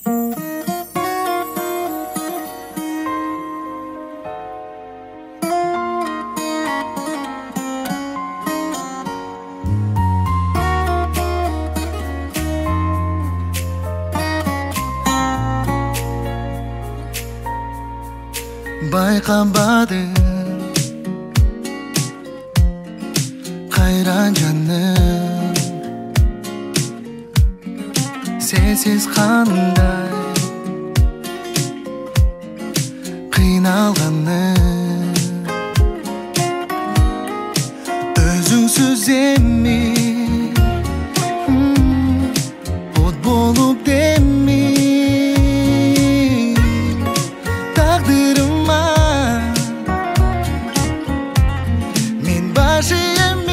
Байқамадым қайран жаным, сенсіз қандай қиналғаным. Өзіңсіз емей от болып демей тағдырыма мен башы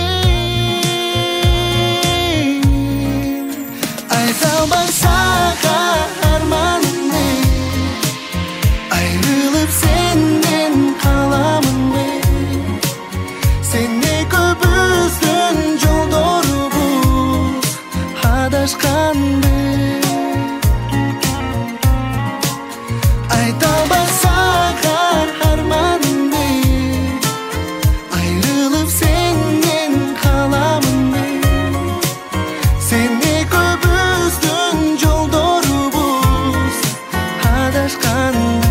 емей. Айта алмай саған арманым не, айрылып сенен қаламын мен. Сенен көп үзген жолдарымыз адашқанды. Айта алмай саған арманым не, айрылып сенен қаламын мен. Сенен көп үзген жолдарымыз адашқанды.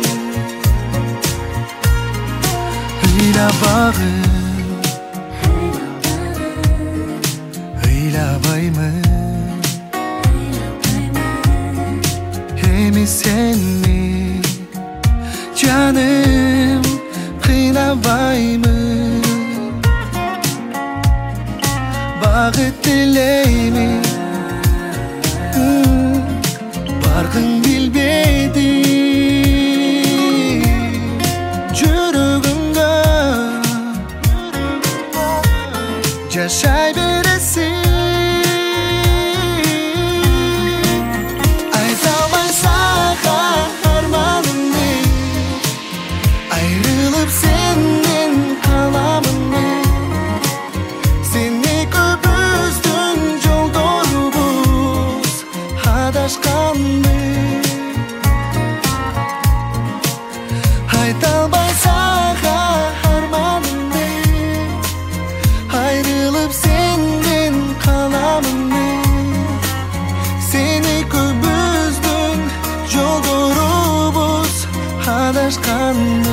Ыйлабағым, ыйлабаймын, емес сені жаным қинабаймын. Бақыт тілеймін, барқың білбеді жүрегімді. Жашай бересің. Айта алмай саған арманым не, айрылып сенен қаламын мен. Сенен көп үзген жолдарымыз адашқанды. Айта алмай саған арманым не, айрылып сенен қаламын мен. Сені көп үзген жолдарымыз адашқанды.